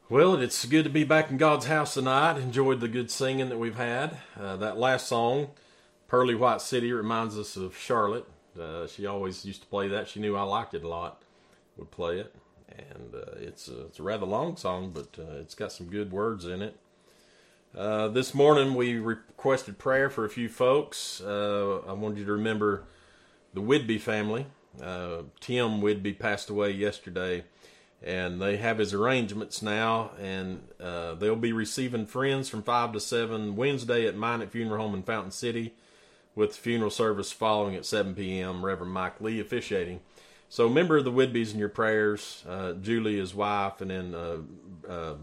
Well, it's good to be back in God's house tonight. Enjoyed the good singing that we've had. That last song, Pearly White City, reminds us of Charlotte. She always used to play that. She knew I liked it a lot. Would play it. And it's a rather long song, but it's got some good words in it. This morning we requested prayer for a few folks. I wanted you to remember the Whidbey family. Tim Whidbey passed away yesterday. And they have his arrangements now, and they'll be receiving friends from 5 to 7 Wednesday at Minot Funeral Home in Fountain City, with the funeral service following at 7 p.m., Reverend Mike Lee officiating. So remember the Whidbeys in your prayers, Julie, his wife, and then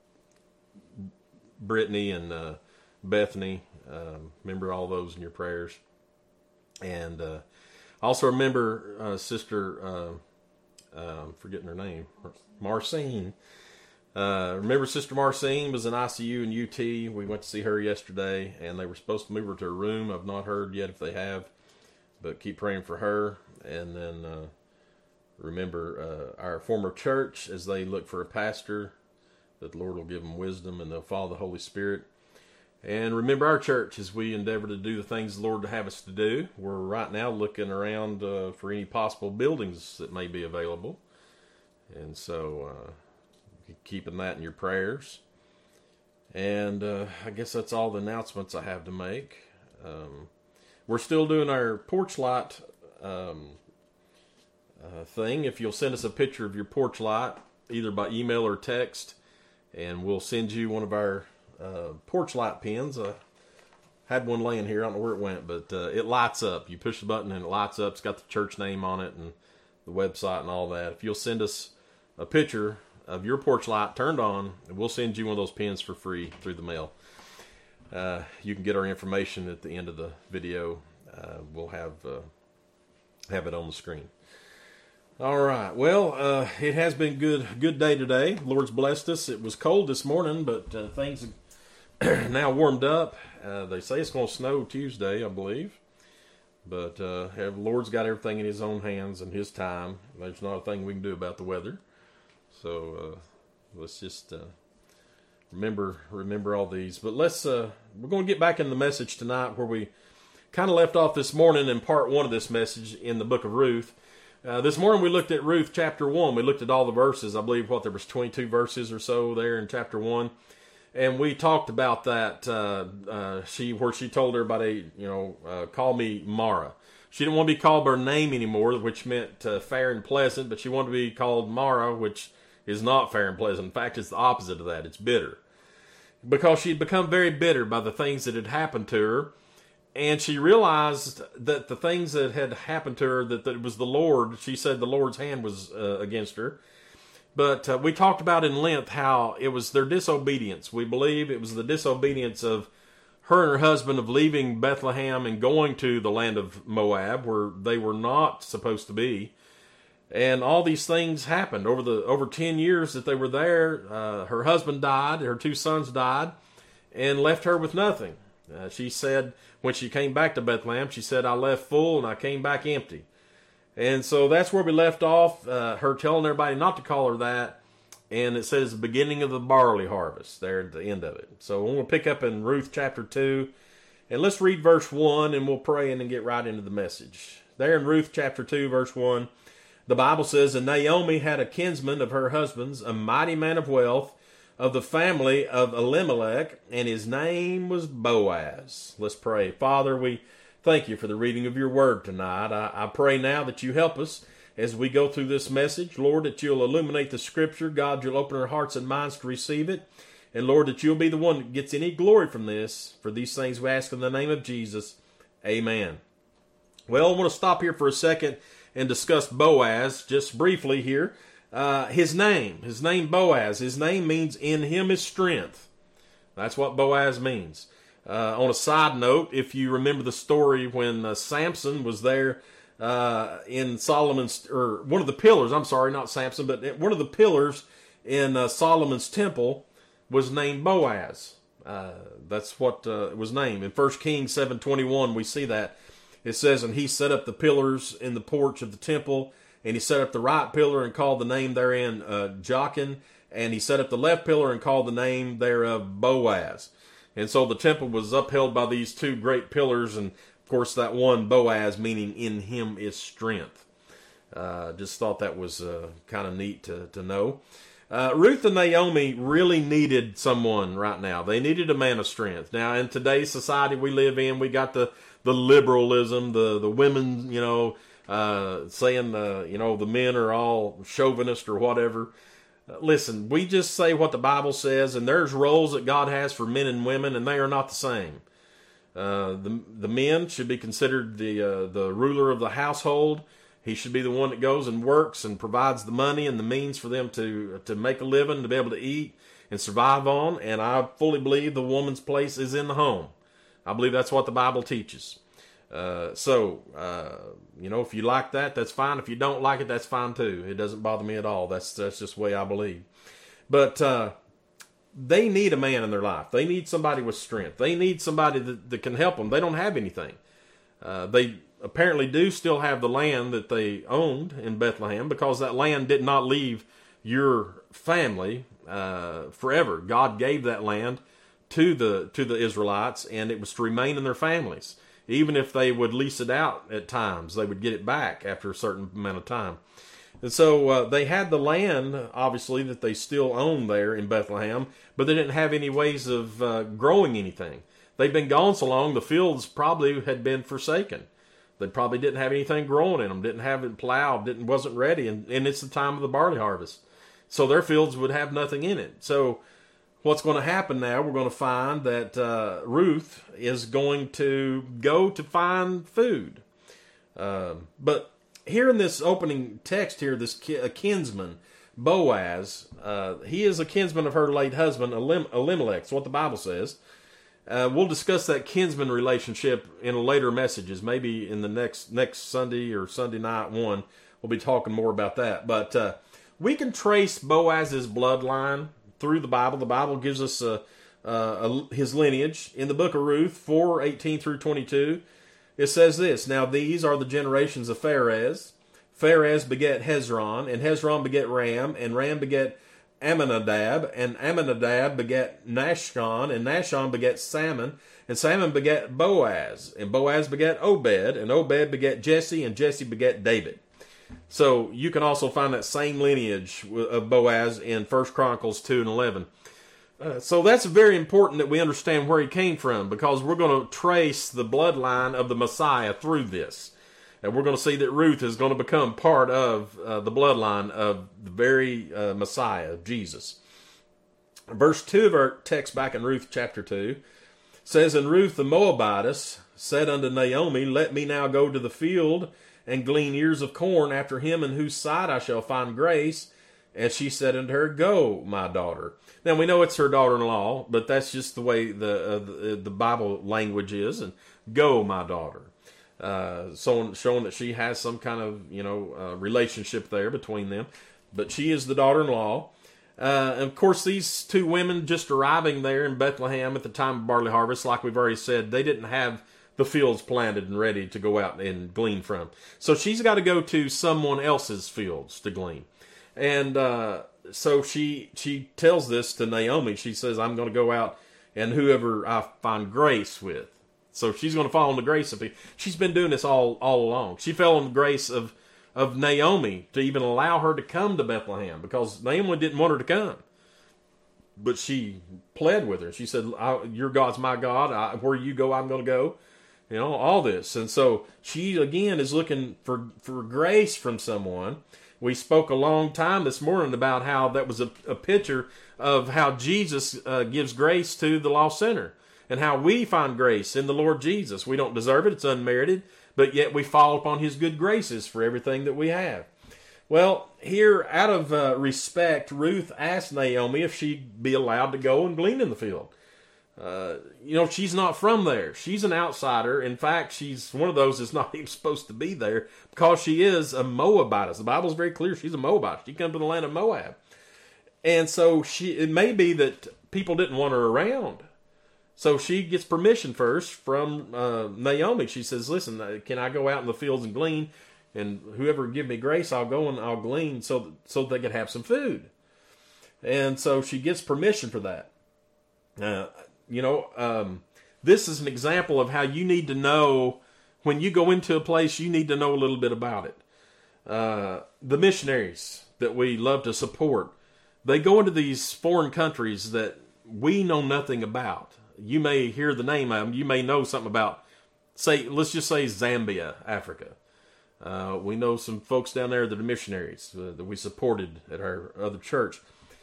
Brittany and Bethany. Remember all those in your prayers. And also remember Sister... I'm forgetting her name, Marcine. Remember Sister Marcine was in ICU in UT. We went to see her yesterday, and they were supposed to move her to her room. I've not heard yet if they have, but keep praying for her. And then remember our former church as they look for a pastor, that the Lord will give them wisdom and they'll follow the Holy Spirit. And remember our church as we endeavor to do the things the Lord would have us to do. We're right now looking around for any possible buildings that may be available. And so keeping that in your prayers. And I guess that's all the announcements I have to make. We're still doing our porch light thing. If you'll send us a picture of your porch light, either by email or text, and we'll send you one of our porch light pins. I had one laying here. I don't know where it went, but it lights up. You push the button and it lights up. It's got the church name on it and the website and all that. If you'll send us a picture of your porch light turned on, we'll send you one of those pins for free through the mail. You can get our information at the end of the video. We'll have it on the screen. All right. Well, it has been good day today. The Lord's blessed us. It was cold this morning, but things have now warmed up. They say it's going to snow Tuesday, I believe. But the Lord's got everything in His own hands and His time. There's not a thing we can do about the weather. So let's just remember all these. But we're going to get back in the message tonight where we kind of left off this morning in part 1 of this message in the book of Ruth. This morning we looked at Ruth chapter 1. We looked at all the verses. I believe there was 22 verses or so there in chapter 1. And we talked about that, where she told everybody, call me Mara. She didn't want to be called by her name anymore, which meant fair and pleasant, but she wanted to be called Mara, which is not fair and pleasant. In fact, it's the opposite of that. It's bitter. Because she'd become very bitter by the things that had happened to her. And she realized that the things that had happened to her, that it was the Lord. She said the Lord's hand was against her. But we talked about in length how it was their disobedience. We believe it was the disobedience of her and her husband of leaving Bethlehem and going to the land of Moab, where they were not supposed to be. And all these things happened over 10 years that they were there. Her husband died, her 2 sons died, and left her with nothing. She said, when she came back to Bethlehem, she said, I left full and I came back empty. And so that's where we left off, her telling everybody not to call her that. And it says the beginning of the barley harvest there at the end of it. So we're going to pick up in Ruth chapter 2. And let's read verse 1 and we'll pray and then get right into the message. There in Ruth chapter 2, verse 1, the Bible says, And Naomi had a kinsman of her husband's, a mighty man of wealth, of the family of Elimelech, and his name was Boaz. Let's pray. Father, we thank you for the reading of your word tonight. I pray now that you help us as we go through this message. Lord, that you'll illuminate the scripture. God, you'll open our hearts and minds to receive it. And Lord, that you'll be the one that gets any glory from this. For these things we ask in the name of Jesus. Amen. Well, I want to stop here for a second and discuss Boaz just briefly here. His name Boaz, his name means in him is strength. That's what Boaz means. On a side note, if you remember the story when Samson was there in Solomon's, or one of the pillars, I'm sorry, not Samson, but one of the pillars in Solomon's temple was named Boaz. That's what it was named. In 1 Kings 7:21, we see that. It says, And he set up the pillars in the porch of the temple, and he set up the right pillar and called the name therein Jachin, and he set up the left pillar and called the name thereof Boaz. And so the temple was upheld by these two great pillars, and of course that one Boaz meaning in him is strength. Just thought that was kind of neat to know. Ruth and Naomi really needed someone right now. They needed a man of strength. Now, in today's society we live in, we got the liberalism, the women, saying, the men are all chauvinist or whatever. Listen, we just say what the Bible says, and there's roles that God has for men and women, and they are not the same. The men should be considered the ruler of the household. He should be the one that goes and works and provides the money and the means for them to make a living, to be able to eat and survive on. And I fully believe the woman's place is in the home. I believe that's what the Bible teaches. If you like that, that's fine. If you don't like it, that's fine too. It doesn't bother me at all. That's just the way I believe. But they need a man in their life. They need somebody with strength. They need somebody that can help them. They don't have anything. They apparently do still have the land that they owned in Bethlehem, because that land did not leave your family forever. God gave that land to the Israelites, and it was to remain in their families. Even if they would lease it out at times, they would get it back after a certain amount of time. And so they had the land, obviously, that they still owned there in Bethlehem, but they didn't have any ways of growing anything. They'd been gone so long, the fields probably had been forsaken. They probably didn't have anything growing in them, didn't have it plowed, wasn't ready, and it's the time of the barley harvest. So their fields would have nothing in it. So what's going to happen now, we're going to find that Ruth is going to go to find food. But here in this opening text here, this kinsman, Boaz, he is a kinsman of her late husband, Elimelech. That's what the Bible says. We'll discuss that kinsman relationship in later messages, maybe in the next Sunday or Sunday night one. We'll be talking more about that. But we can trace Boaz's bloodline through the Bible. The Bible gives us his lineage. In the book of Ruth 4:18 through 22, it says this: Now these are the generations of Pharez. Pharez beget Hezron, and Hezron beget Ram, and Ram beget Amminadab, and Amminadab beget Nashon, and Nashon beget Salmon, and Salmon beget Boaz, and Boaz beget Obed, and Obed beget Jesse, and Jesse beget David. So you can also find that same lineage of Boaz in 1 Chronicles 2 and 11. So that's very important that we understand where he came from, because we're going to trace the bloodline of the Messiah through this. And we're going to see that Ruth is going to become part of the bloodline of the very Messiah, Jesus. Verse 2 of our text back in Ruth chapter 2 says, And Ruth the Moabitess said unto Naomi, Let me now go to the field and glean ears of corn after him in whose sight I shall find grace. And she said unto her, Go, my daughter. Now we know it's her daughter-in-law, but that's just the way the Bible language is. And go, my daughter. Showing that she has some kind of relationship there between them, but she is the daughter-in-law. And of course, these two women just arriving there in Bethlehem at the time of barley harvest, like we've already said, they didn't have the fields planted and ready to go out and glean from. So she's got to go to someone else's fields to glean, and so she tells this to Naomi. She says, "I'm going to go out and whoever I find grace with." So she's going to fall on the grace of people. She's been doing this all along. She fell on the grace of Naomi to even allow her to come to Bethlehem, because Naomi didn't want her to come. But she pled with her. She said, your God's my God. Where you go, I'm going to go. All this. And so she, again, is looking for grace from someone. We spoke a long time this morning about how that was a picture of how Jesus gives grace to the lost sinner. And how we find grace in the Lord Jesus. We don't deserve it. It's unmerited. But yet we fall upon his good graces for everything that we have. Well, here, out of respect, Ruth asked Naomi if she'd be allowed to go and glean in the field. She's not from there. She's an outsider. In fact, she's one of those that's not even supposed to be there, because she is a Moabitess. The Bible's very clear. She's a Moabite. She comes to the land of Moab. And so it may be that people didn't want her around. So she gets permission first from Naomi. She says, listen, can I go out in the fields and glean? And whoever give me grace, I'll go and I'll glean so they could have some food. And so she gets permission for that. This is an example of how you need to know, when you go into a place, you need to know a little bit about it. The missionaries that we love to support, they go into these foreign countries that we know nothing about. You may hear the name of them. You may know something about, let's just say Zambia, Africa. We know some folks down there that are missionaries that we supported at our other church.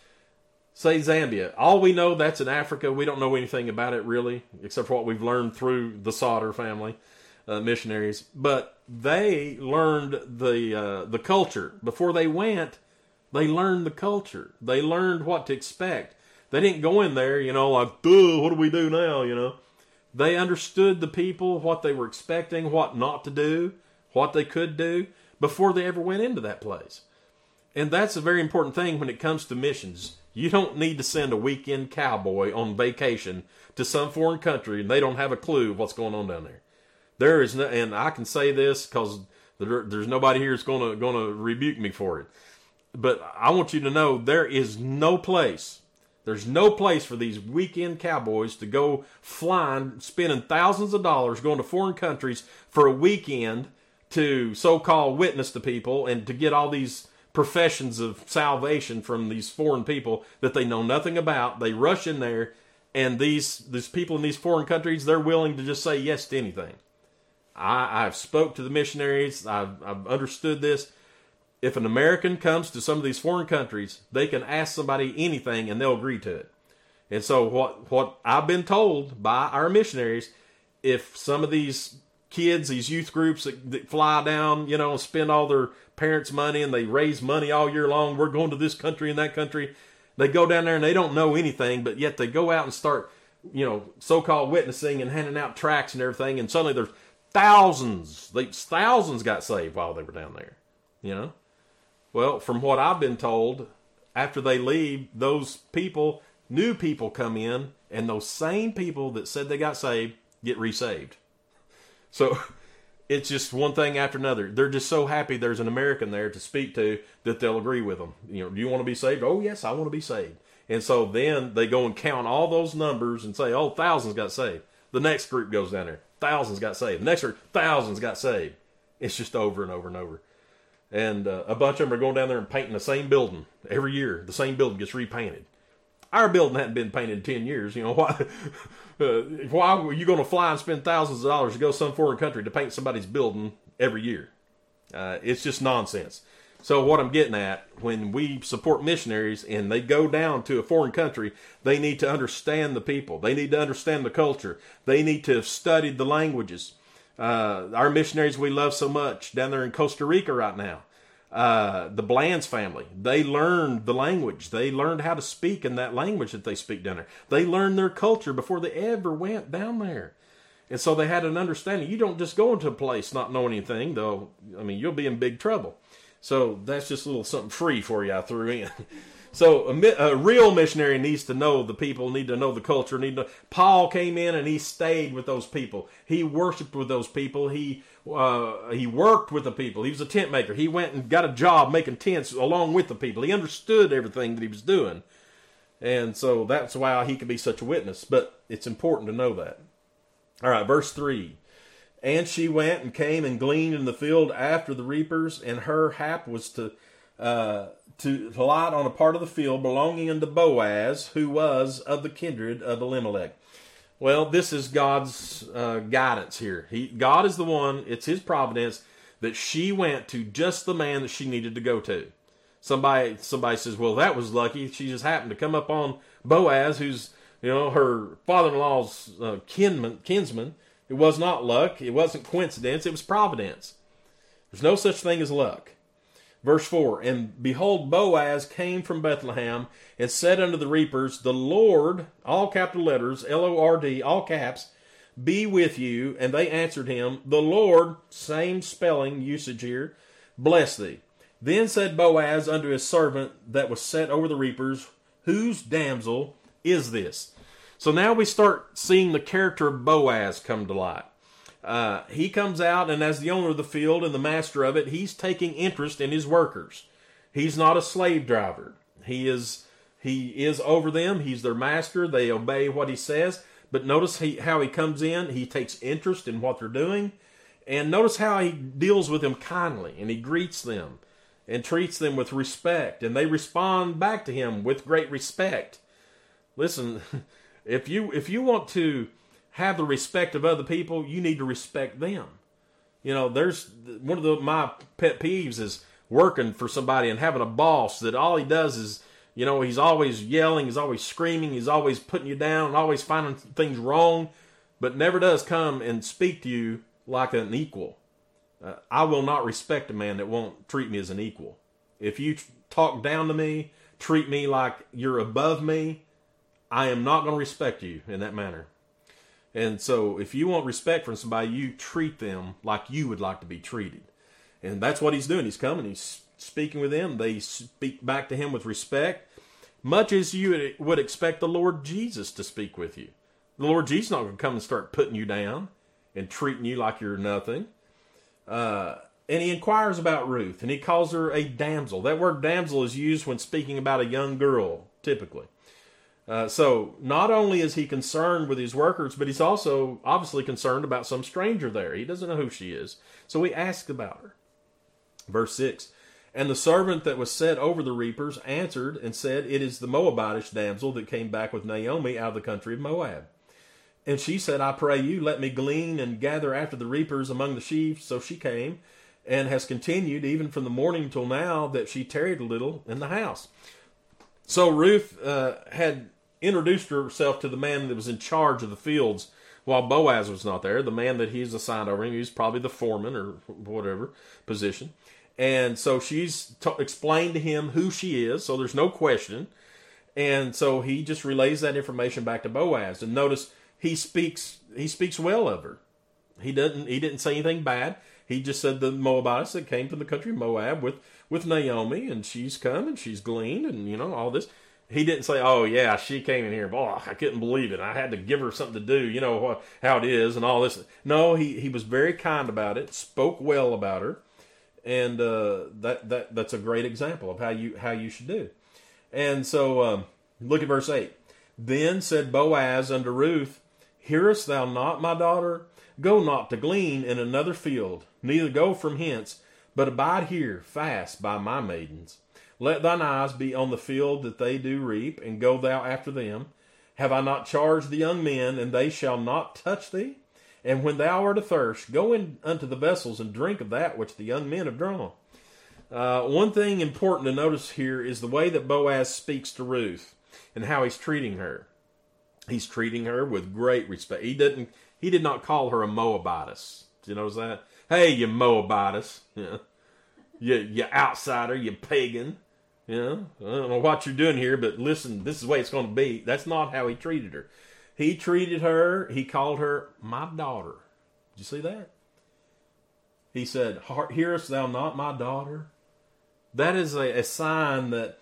Say Zambia. All we know, that's in Africa. We don't know anything about it really, except for what we've learned through the Sauter family missionaries. But they learned the culture. Before they went, they learned the culture. They learned what to expect. They didn't go in there, like, what do we do now, They understood the people, what they were expecting, what not to do, what they could do, before they ever went into that place. And that's a very important thing when it comes to missions. You don't need to send a weekend cowboy on vacation to some foreign country and they don't have a clue what's going on down there. There is no, and I can say this because there's nobody here that's going to rebuke me for it. But I want you to know there's no place for these weekend cowboys to go flying, spending thousands of dollars going to foreign countries for a weekend to so-called witness to people and to get all these professions of salvation from these foreign people that they know nothing about. They rush in there, and these people in these foreign countries, they're willing to just say yes to anything. I've spoke to the missionaries. I've understood this. If an American comes to some of these foreign countries, they can ask somebody anything and they'll agree to it. And so what I've been told by our missionaries, if some of these kids, these youth groups that fly down, and spend all their parents' money and they raise money all year long, we're going to this country and that country, they go down there and they don't know anything, but yet they go out and start, so-called witnessing and handing out tracts and everything, and suddenly there's thousands got saved while they were down there, Well, from what I've been told, after they leave, those people, new people come in, and those same people that said they got saved get resaved. So it's just one thing after another. They're just so happy there's an American there to speak to that they'll agree with them. Do you want to be saved? Oh, yes, I want to be saved. And so then they go and count all those numbers and say, oh, thousands got saved. The next group goes down there. Thousands got saved. The next group, thousands got saved. It's just over and over and over. And a bunch of them are going down there and painting the same building every year. The same building gets repainted. Our building hadn't been painted in 10 years. Why? Why are you going to fly and spend thousands of dollars to go to some foreign country to paint somebody's building every year? It's just nonsense. So what I'm getting at, when we support missionaries and they go down to a foreign country, they need to understand the people. They need to understand the culture. They need to have studied the languages. Our missionaries we love so much down there in Costa Rica right now, the Bland's family, they learned the language. They learned how to speak in that language that they speak down there. They learned their culture before they ever went down there. And so they had an understanding. You don't just go into a place not knowing anything, though. You'll be in big trouble. So that's just a little something free for you I threw in. So a real missionary needs to know the people, need to know the culture. Paul came in and he stayed with those people. He worshiped with those people. He worked with the people. He was a tent maker. He went and got a job making tents along with the people. He understood everything that he was doing. And so that's why he could be such a witness. But it's important to know that. All right, verse 3. And she went and came and gleaned in the field after the reapers, and her hap was to light on a part of the field belonging unto Boaz, who was of the kindred of Elimelech. Well, this is God's guidance here. God is the one, it's his providence, that she went to just the man that she needed to go to. Somebody says, well, that was lucky. She just happened to come up on Boaz, who's her father-in-law's kinsman. It was not luck. It wasn't coincidence. It was providence. There's no such thing as luck. Verse 4, and behold, Boaz came from Bethlehem and said unto the reapers, the Lord, all capital letters, Lord, all caps, be with you. And they answered him, the Lord, same spelling usage here, bless thee. Then said Boaz unto his servant that was set over the reapers, whose damsel is this? So now we start seeing the character of Boaz come to light. He comes out, and as the owner of the field and the master of it, he's taking interest in his workers. He's not a slave driver. He is He is over them. He's their master. They obey what he says. But notice how he comes in. He takes interest in what they're doing. And notice how he deals with them kindly. And he greets them and treats them with respect. And they respond back to him with great respect. Listen, if you want to have the respect of other people, you need to respect them. You know, there's one of my pet peeves is working for somebody and having a boss that all he does is, you know, he's always yelling, he's always screaming, he's always putting you down, always finding things wrong, but never does come and speak to you like an equal. I will not respect a man that won't treat me as an equal. If you talk down to me, treat me like you're above me, I am not going to respect you in that manner. And so if you want respect from somebody, you treat them like you would like to be treated. And that's what he's doing. He's coming, he's speaking with them. They speak back to him with respect, much as you would expect the Lord Jesus to speak with you. The Lord Jesus is not going to come and start putting you down and treating you like you're nothing. And he inquires about Ruth, and he calls her a damsel. That word damsel is used when speaking about a young girl, typically. So not only is he concerned with his workers, but he's also obviously concerned about some stranger there. He doesn't know who she is. So he asks about her. Verse 6, and the servant that was set over the reapers answered and said, it is the Moabitish damsel that came back with Naomi out of the country of Moab. And she said, I pray you, let me glean and gather after the reapers among the sheaves. So she came, and has continued even from the morning till now, that she tarried a little in the house. So Ruth had introduced herself to the man that was in charge of the fields while Boaz was not there, the man that he's assigned over him. He's probably the foreman or whatever position. And so she's explained to him who she is, so there's no question. And so he just relays that information back to Boaz. And notice he speaks well of her. He didn't say anything bad. He just said the Moabites that came from the country of Moab with Naomi, and she's come and she's gleaned, and you know all this. He didn't say, oh yeah, she came in here, boy, I couldn't believe it. I had to give her something to do, you know how it is and all this. No, he was very kind about it, spoke well about her. And that's a great example of how you should do. And so look at verse 8. Then said Boaz unto Ruth, hearest thou not, my daughter? Go not to glean in another field, neither go from hence, but abide here fast by my maidens. Let thine eyes be on the field that they do reap, and go thou after them. Have I not charged the young men, and they shall not touch thee? And when thou art athirst, go in unto the vessels and drink of that which the young men have drawn. One thing important to notice here is the way that Boaz speaks to Ruth and how he's treating her. He's treating her with great respect. He did not call her a Moabitess. Do you notice that? Hey, you Moabitess. You outsider, you pagan. I don't know what you're doing here, but listen, this is the way it's going to be. That's not how he treated her. He called her my daughter. Did you see that? He said, hearest thou not, my daughter? That is a sign that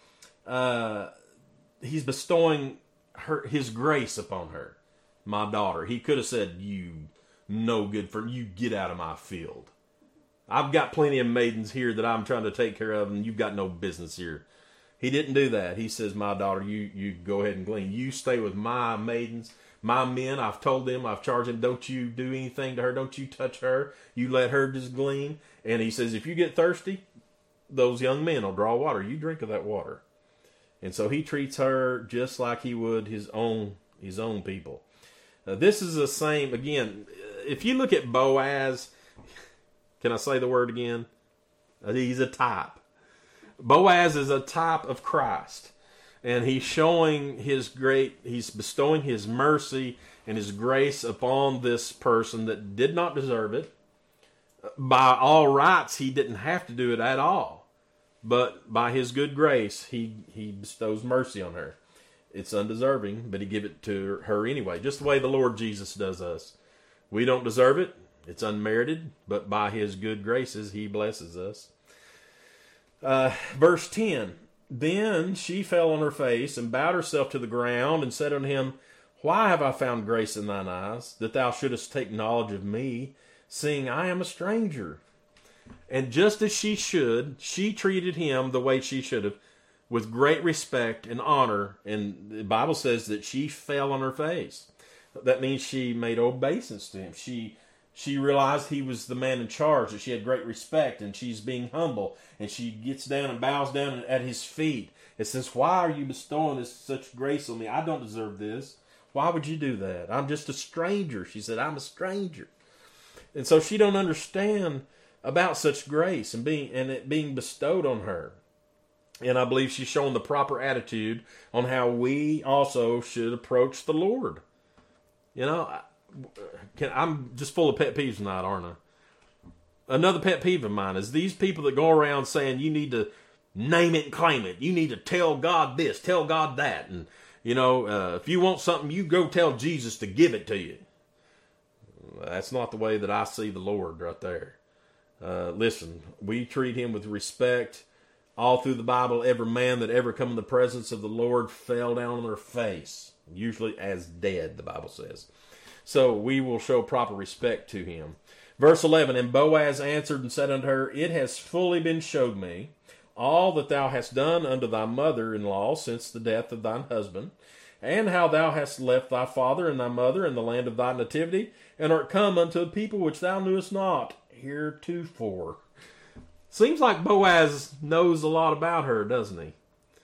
he's bestowing his grace upon her, my daughter. He could have said, you no good for you, get out of my field. I've got plenty of maidens here that I'm trying to take care of, and you've got no business here. He didn't do that. He says, my daughter, you go ahead and glean. You stay with my maidens. My men, I've told them, I've charged them, don't you do anything to her, don't you touch her, you let her just glean. And he says, if you get thirsty, those young men will draw water, you drink of that water. And so he treats her just like he would his own people. This is the same, again, if you look at Boaz, can I say the word again? He's a type. Boaz is a type of Christ. And he's bestowing his mercy and his grace upon this person that did not deserve it. By all rights, he didn't have to do it at all. But by his good grace, he bestows mercy on her. It's undeserving, but he gives it to her anyway, just the way the Lord Jesus does us. We don't deserve it. It's unmerited, but by his good graces, he blesses us. Verse 10. Then she fell on her face and bowed herself to the ground and said unto him, why have I found grace in thine eyes, that thou shouldest take knowledge of me, seeing I am a stranger? And just as she should, she treated him the way she should have. with great respect and honor, and the Bible says that she fell on her face. That means she made obeisance to him. She realized he was the man in charge, that she had great respect, and she's being humble, and she gets down and bows down at his feet. It says, why are you bestowing such grace on me? I don't deserve this. Why would you do that? I'm just a stranger. She said, I'm a stranger. And so she don't understand about such grace and it being bestowed on her. And I believe she's shown the proper attitude on how we also should approach the Lord. You know, I'm just full of pet peeves tonight, aren't I? Another pet peeve of mine is these people that go around saying you need to name it and claim it. You need to tell God this, tell God that. And, you know, if you want something, you go tell Jesus to give it to you. That's not the way that I see the Lord right there. Listen, we treat him with respect. All through the Bible, every man that ever come in the presence of the Lord fell down on their face, usually as dead, the Bible says. So we will show proper respect to him. Verse 11, and Boaz answered and said unto her, it has fully been showed me all that thou hast done unto thy mother-in-law since the death of thine husband, and how thou hast left thy father and thy mother in the land of thy nativity, and art come unto a people which thou knewest not heretofore. Seems like Boaz knows a lot about her, doesn't he?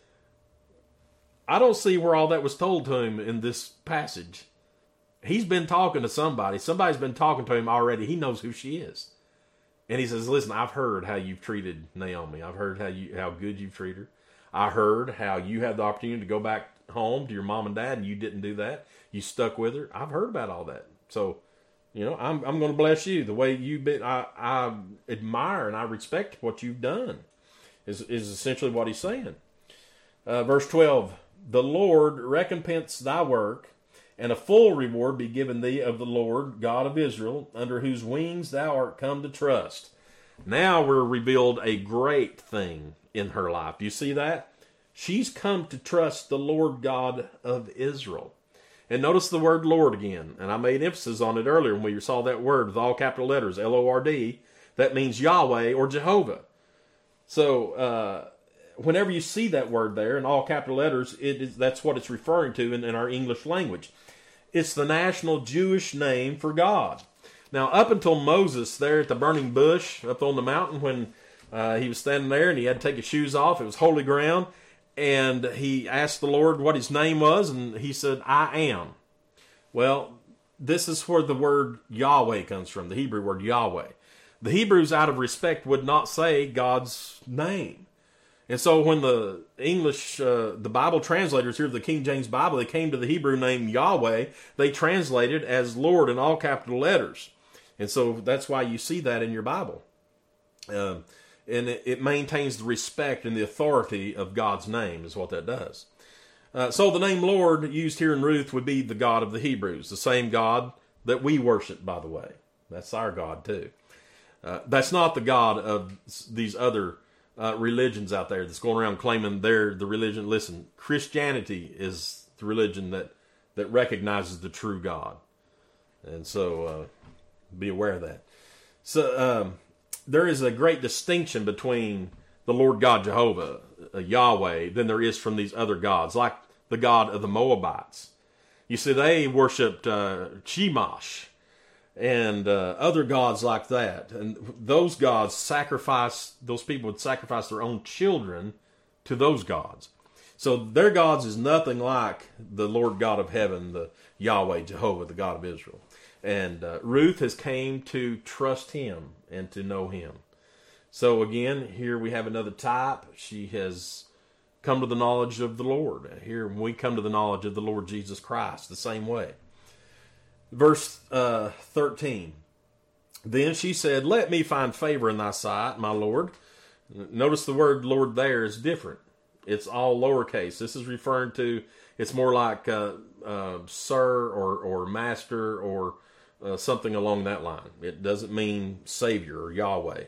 I don't see where all that was told to him in this passage. He's been talking to somebody. Somebody's been talking to him already. He knows who she is. And he says, listen, I've heard how you've treated Naomi. I've heard how good you've treated her. I heard how you had the opportunity to go back home to your mom and dad, and you didn't do that. You stuck with her. I've heard about all that. So, you know, I'm going to bless you. The way you've been, I admire and I respect what you've done, is essentially what he's saying. Verse 12, the Lord recompense thy work, and a full reward be given thee of the Lord God of Israel, under whose wings thou art come to trust. Now we're revealed a great thing in her life. Do you see that? She's come to trust the Lord God of Israel. And notice the word Lord again. And I made emphasis on it earlier when we saw that word with all capital letters, L-O-R-D. That means Yahweh or Jehovah. So whenever you see that word there in all capital letters, that's what it's referring to in our English language. It's the national Jewish name for God. Now, up until Moses there at the burning bush up on the mountain, when he was standing there and he had to take his shoes off, it was holy ground, and he asked the Lord what his name was, and he said, I am. Well, this is where the word Yahweh comes from, the Hebrew word Yahweh. The Hebrews, out of respect, would not say God's name. And so when the English, the Bible translators here of the King James Bible, they came to the Hebrew name Yahweh, they translated as Lord in all capital letters. And so that's why you see that in your Bible. And it maintains the respect and the authority of God's name is what that does. So the name Lord used here in Ruth would be the God of the Hebrews, the same God that we worship, by the way. That's our God too. That's not the God of these other religions out there that's going around claiming they're the religion. Listen, Christianity is the religion that recognizes the true God. And so be aware of that. So there is a great distinction between the Lord God Jehovah, Yahweh, than there is from these other gods, like the God of the Moabites. You see, they worshipped Chemosh and other gods like that. And those gods those people would sacrifice their own children to those gods. So their gods is nothing like the Lord God of heaven, the Yahweh, Jehovah, the God of Israel. And Ruth has came to trust him and to know him. So again, here we have another type. She has come to the knowledge of the Lord. Here we come to the knowledge of the Lord Jesus Christ the same way. Verse 13. Then she said, let me find favor in thy sight, my Lord. Notice the word Lord there is different. It's all lowercase. This is referring to, it's more like sir or master or something along that line. It doesn't mean Savior or Yahweh.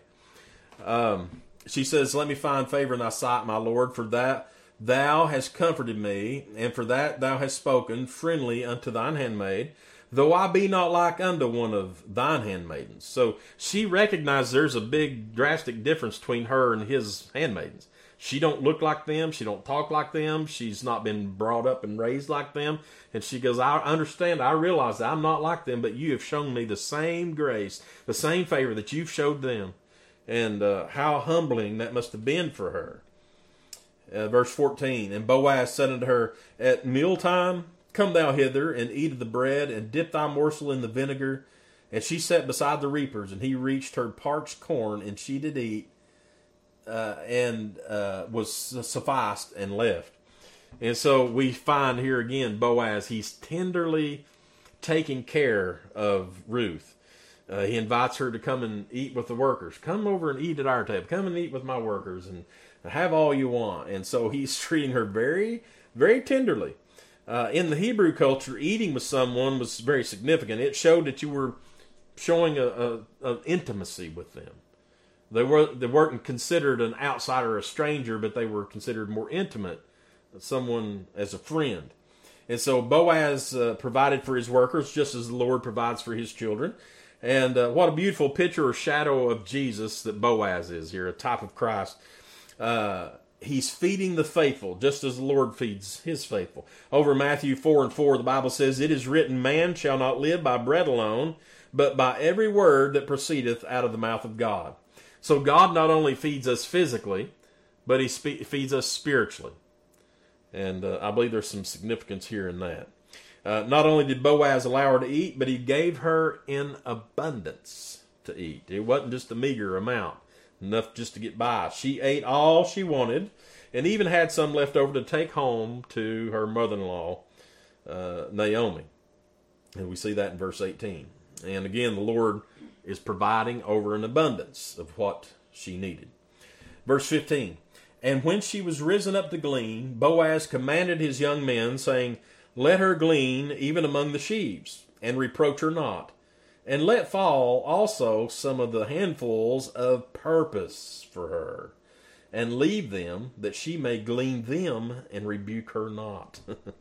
She says, let me find favor in thy sight, my Lord, for that thou hast comforted me, and for that thou hast spoken friendly unto thine handmaid, though I be not like unto one of thine handmaidens. So she recognized there's a big drastic difference between her and his handmaidens. She don't look like them. She don't talk like them. She's not been brought up and raised like them. And she goes, I understand. I realize that I'm not like them, but you have shown me the same grace, the same favor that you've showed them. And how humbling that must have been for her. Verse 14, and Boaz said unto her, at mealtime, come thou hither, and eat of the bread, and dip thy morsel in the vinegar. And she sat beside the reapers, and he reached her parched corn, and she did eat, and was sufficed, and left. And so we find here again, Boaz, he's tenderly taking care of Ruth. He invites her to come and eat with the workers. Come over and eat at our table. Come and eat with my workers, and have all you want. And so he's treating her very, very tenderly. In the Hebrew culture, eating with someone was very significant. It showed that you were showing a intimacy with them. They weren't considered an outsider or a stranger, but they were considered more intimate, someone as a friend. And so Boaz provided for his workers just as the Lord provides for his children. And what a beautiful picture or shadow of Jesus that Boaz is here, a type of Christ. He's feeding the faithful, just as the Lord feeds his faithful. Over Matthew 4:4, the Bible says, it is written, man shall not live by bread alone, but by every word that proceedeth out of the mouth of God. So God not only feeds us physically, but he feeds us spiritually. And I believe there's some significance here in that. Not only did Boaz allow her to eat, but he gave her in abundance to eat. It wasn't just a meager amount, enough just to get by. She ate all she wanted, and even had some left over to take home to her mother-in-law, Naomi. And we see that in verse 18. And again, the Lord is providing over an abundance of what she needed. Verse 15, and when she was risen up to glean, Boaz commanded his young men, saying, let her glean even among the sheaves, and reproach her not. And let fall also some of the handfuls of purpose for her, and leave them, that she may glean them, and rebuke her not.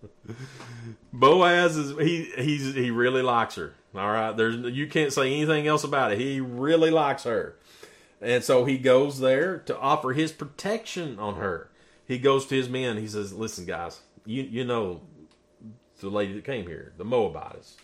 Boaz he really likes her. All right, you can't say anything else about it. He really likes her, and so he goes there to offer his protection on her. He goes to his men. He says, "Listen, guys, you know the lady that came here, the Moabitess,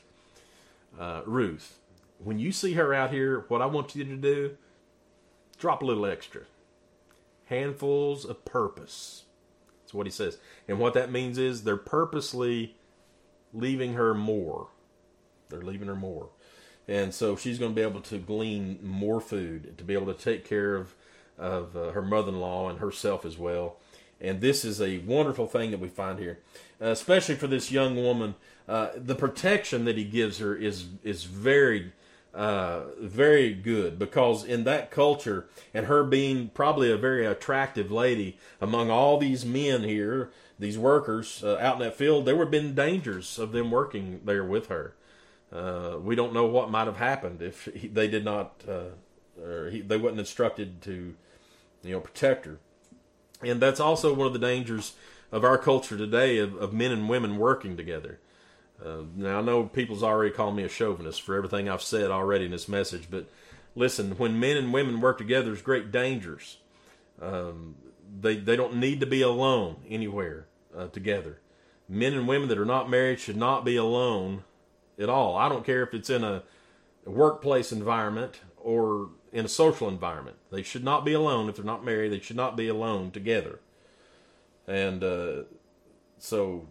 Ruth. When you see her out here, what I want you to do, drop a little extra. Handfuls of purpose." That's what he says. And what that means is they're purposely leaving her more. They're leaving her more. And so she's going to be able to glean more food, to be able to take care of her mother-in-law and herself as well. And this is a wonderful thing that we find here, especially for this young woman. The protection that he gives her is very very good, because in that culture, and her being probably a very attractive lady among all these men here, these workers out in that field, there would have been dangers of them working there with her. We don't know what might have happened if they did not, they wasn't instructed to, protect her. And that's also one of the dangers of our culture today, of men and women working together. Now, I know people's already called me a chauvinist for everything I've said already in this message, but listen, when men and women work together, there's great dangers. They don't need to be alone anywhere together. Men and women that are not married should not be alone at all. I don't care if it's in a workplace environment or in a social environment. They should not be alone if they're not married. They should not be alone together. And so...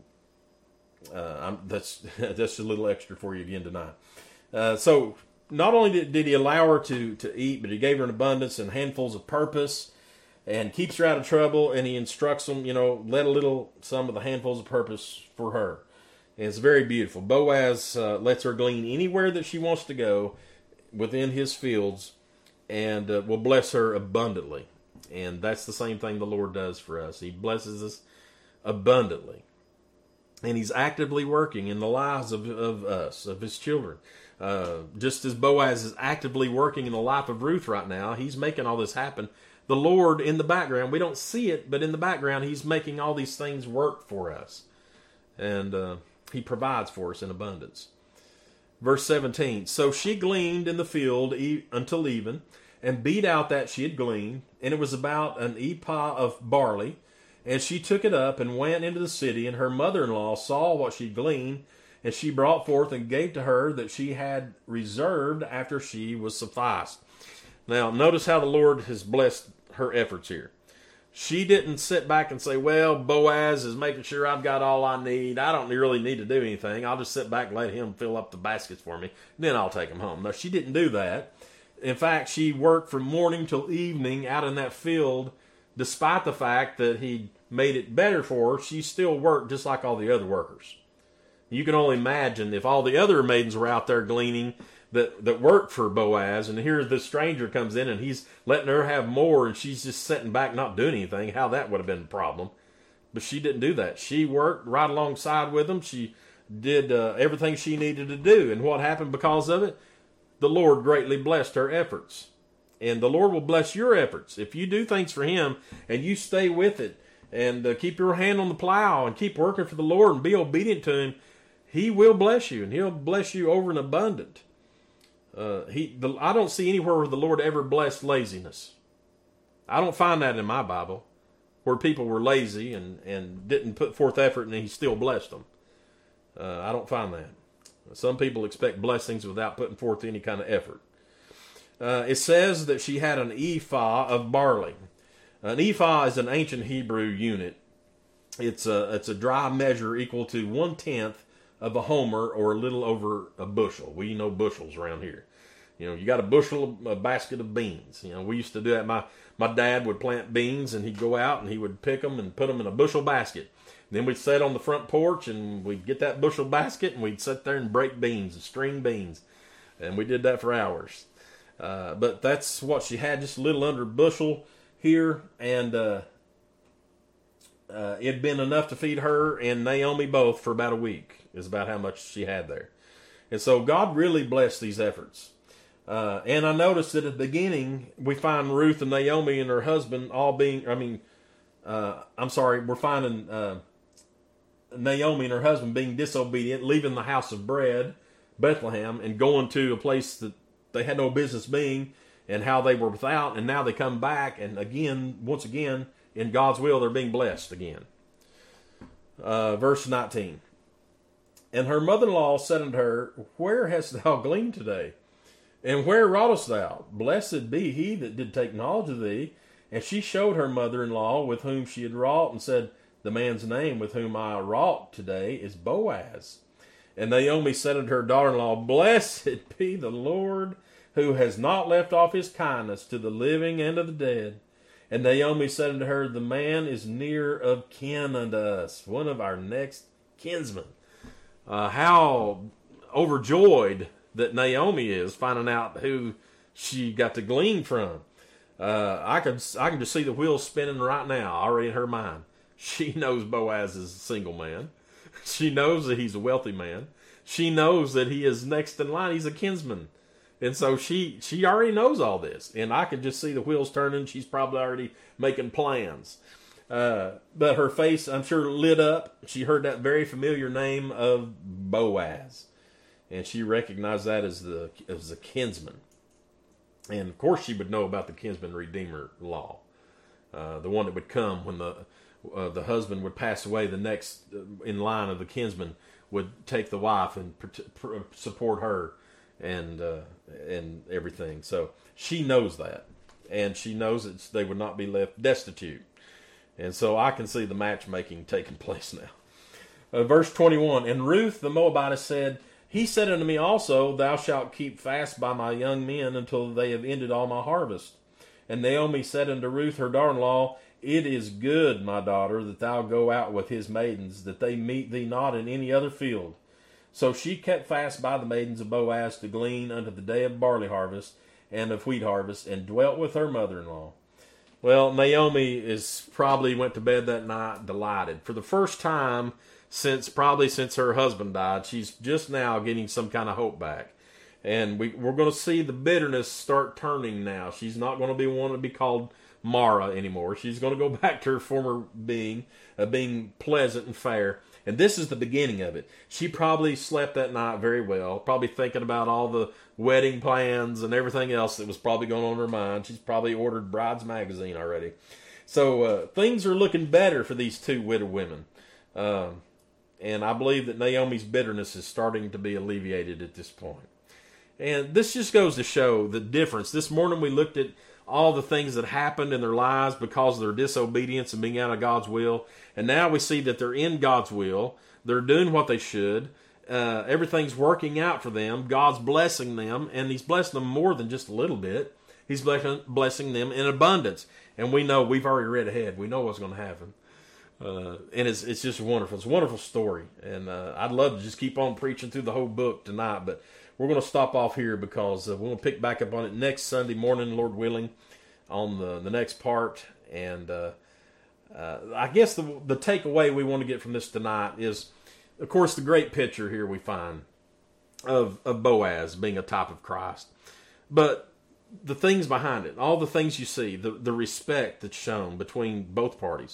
that's a little extra for you again tonight. So not only did he allow her to eat, but he gave her an abundance and handfuls of purpose, and keeps her out of trouble, and he instructs them, let some of the handfuls of purpose for her. And it's very beautiful. Boaz lets her glean anywhere that she wants to go within his fields, and will bless her abundantly. And that's the same thing the Lord does for us. He blesses us abundantly. And he's actively working in the lives of us, of his children. Just as Boaz is actively working in the life of Ruth right now, he's making all this happen. The Lord in the background, we don't see it, but in the background, he's making all these things work for us. And he provides for us in abundance. Verse 17, so she gleaned in the field until even, and beat out that she had gleaned, and it was about an ephah of barley. And she took it up and went into the city, and her mother-in-law saw what she gleaned, and she brought forth and gave to her that she had reserved after she was sufficed. Now, notice how the Lord has blessed her efforts here. She didn't sit back and say, well, Boaz is making sure I've got all I need. I don't really need to do anything. I'll just sit back and let him fill up the baskets for me. Then I'll take them home. No, she didn't do that. In fact, she worked from morning till evening out in that field. Despite the fact that he made it better for her, she still worked just like all the other workers. You can only imagine if all the other maidens were out there gleaning that worked for Boaz, and here this stranger comes in and he's letting her have more, and she's just sitting back not doing anything, how that would have been a problem. But she didn't do that. She worked right alongside with him. She did everything she needed to do. And what happened because of it? The Lord greatly blessed her efforts. And the Lord will bless your efforts. If you do things for Him and you stay with it and keep your hand on the plow and keep working for the Lord and be obedient to Him, He will bless you, and He'll bless you over and abundant. I don't see anywhere where the Lord ever blessed laziness. I don't find that in my Bible, where people were lazy and didn't put forth effort and He still blessed them. I don't find that. Some people expect blessings without putting forth any kind of effort. It says that she had an ephah of barley. An ephah is an ancient Hebrew unit. It's a dry measure equal to 1/10 of a homer, or a little over a bushel. We know bushels around here. You got a basket of beans. We used to do that. My dad would plant beans, and he'd go out and he would pick them and put them in a bushel basket. And then we'd sit on the front porch and we'd get that bushel basket and we'd sit there and break beans and string beans. And we did that for hours. But that's what she had, just a little under a bushel here, and it'd been enough to feed her and Naomi both for about a week, is about how much she had there. And so God really blessed these efforts. And I noticed that at the beginning, we find Ruth and Naomi and her husband all being, we're finding Naomi and her husband being disobedient, leaving the house of bread, Bethlehem, and going to a place that they had no business being, and how they were without, and now they come back, and once again, in God's will, they're being blessed again. Verse 19. And her mother-in-law said unto her, Where hast thou gleaned today? And where wroughtest thou? Blessed be he that did take knowledge of thee. And she showed her mother-in-law with whom she had wrought, and said, The man's name with whom I wrought today is Boaz. And Naomi said unto her daughter-in-law, Blessed be the Lord, who has not left off his kindness to the living and to the dead. And Naomi said unto her, The man is near of kin unto us, one of our next kinsmen. How overjoyed that Naomi is, finding out who she got to glean from. I can just see the wheels spinning right now, already in her mind. She knows Boaz is a single man. She knows that he's a wealthy man. She knows that he is next in line. He's a kinsman. And so she already knows all this. And I can just see the wheels turning. She's probably already making plans. But her face, I'm sure, lit up. She heard that very familiar name of Boaz. And she recognized that as a kinsman. And of course she would know about the kinsman redeemer law. The one that would come when the husband would pass away. The next in line of the kinsman would take the wife and support her and everything. So she knows that, and she knows that they would not be left destitute. And so I can see the matchmaking taking place now. Verse 21, And Ruth the Moabitess said, He said unto me also, Thou shalt keep fast by my young men until they have ended all my harvest. And Naomi said unto Ruth her daughter-in-law, It is good, my daughter, that thou go out with his maidens, that they meet thee not in any other field. So she kept fast by the maidens of Boaz to glean unto the day of barley harvest and of wheat harvest, and dwelt with her mother-in-law. Well, Naomi probably went to bed that night delighted. For the first time since her husband died, she's just now getting some kind of hope back. And we're going to see the bitterness start turning now. She's not going to be one to be called Mara anymore. She's going to go back to her former being pleasant and fair. And this is the beginning of it. She probably slept that night very well, probably thinking about all the wedding plans and everything else that was probably going on in her mind. She's probably ordered Bride's Magazine already. So things are looking better for these two widowed women. And I believe that Naomi's bitterness is starting to be alleviated at this point. And this just goes to show the difference. This morning we looked at all the things that happened in their lives because of their disobedience and being out of God's will. And now we see that they're in God's will. They're doing what they should. Everything's working out for them. God's blessing them, and He's blessing them more than just a little bit. He's blessing them in abundance. And we know, we've already read ahead. We know what's going to happen. And it's just wonderful. It's a wonderful story. And I'd love to just keep on preaching through the whole book tonight, but we're going to stop off here because we're going to pick back up on it next Sunday morning, Lord willing, on the next part. And I guess the takeaway we want to get from this tonight is, of course, the great picture here we find of Boaz being a type of Christ. But the things behind it, all the things you see, the respect that's shown between both parties,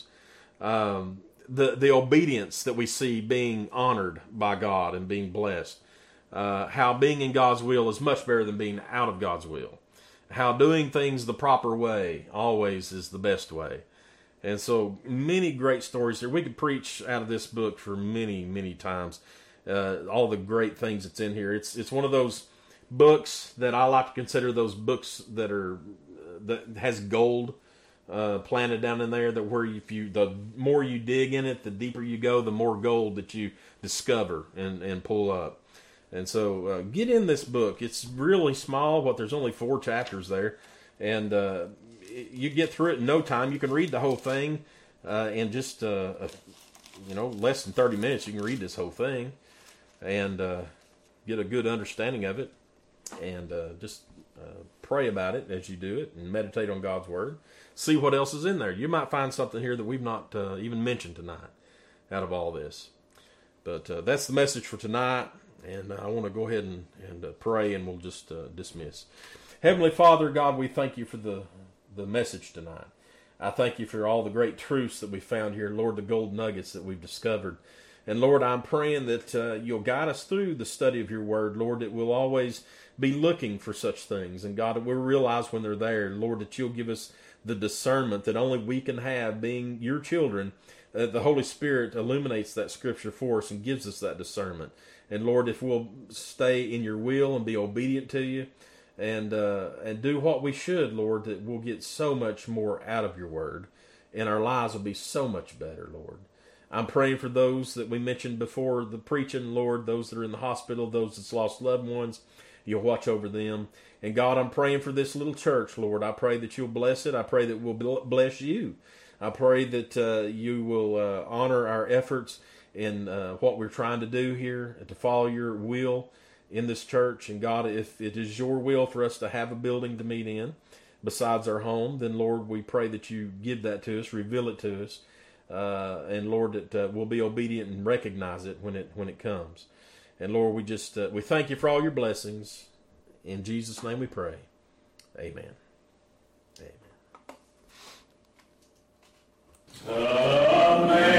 the obedience that we see being honored by God and being blessed, how being in God's will is much better than being out of God's will, how doing things the proper way always is the best way. And so many great stories there. We could preach out of this book for many, many times. All the great things that's in here. It's one of those books that I like to consider those books that has gold planted down in there. That where the more you dig in it, the deeper you go, the more gold that you discover and pull up. And so get in this book. It's really small. There's only 4 chapters there, and you get through it in no time. You can read the whole thing in just less than 30 minutes. You can read this whole thing and get a good understanding of it, and just pray about it as you do it and meditate on God's Word. See what else is in there. You might find something here that we've not even mentioned tonight out of all this. But that's the message for tonight, and I want to go ahead and pray, and we'll just dismiss. Heavenly Father, God, we thank you for the message tonight. I thank you for all the great truths that we found here, Lord, the gold nuggets that we've discovered. And Lord, I'm praying that you'll guide us through the study of your word, Lord, that we'll always be looking for such things. And God, that we'll realize when they're there, Lord, that you'll give us the discernment that only we can have being your children. The Holy Spirit illuminates that scripture for us and gives us that discernment. And Lord, if we'll stay in your will and be obedient to you, and do what we should, Lord, that we'll get so much more out of your word, and our lives will be so much better, Lord. I'm praying for those that we mentioned before the preaching, Lord, those that are in the hospital, those that's lost loved ones. You'll watch over them. And God, I'm praying for this little church, Lord. I pray that you'll bless it. I pray that we'll bless you. I pray that you will honor our efforts in what we're trying to do here, to follow your will in this church. And God, if it is your will for us to have a building to meet in besides our home, then Lord, we pray that you give that to us, reveal it to us, and Lord, that we'll be obedient and recognize it when it comes. And Lord, we just we thank you for all your blessings. In Jesus' name we pray. Amen. Amen. Amen.